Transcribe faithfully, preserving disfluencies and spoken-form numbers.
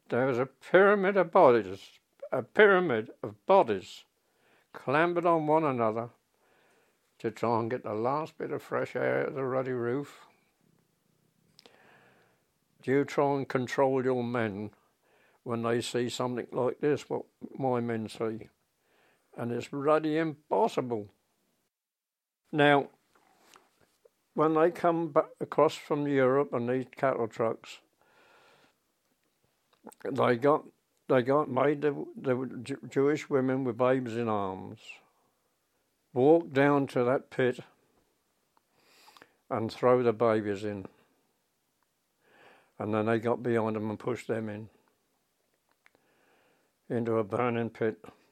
there was a pyramid of bodies, a pyramid of bodies clambered on one another to try and get the last bit of fresh air at the ruddy roof. Do you try and control your men when they see something like this, what my men see? And it's ruddy impossible. Now, when they come back across from Europe and these cattle trucks, they got they got made the, the Jewish women with babies in arms walk down to that pit and throw the babies in. And then they got behind them and pushed them in into a burning pit.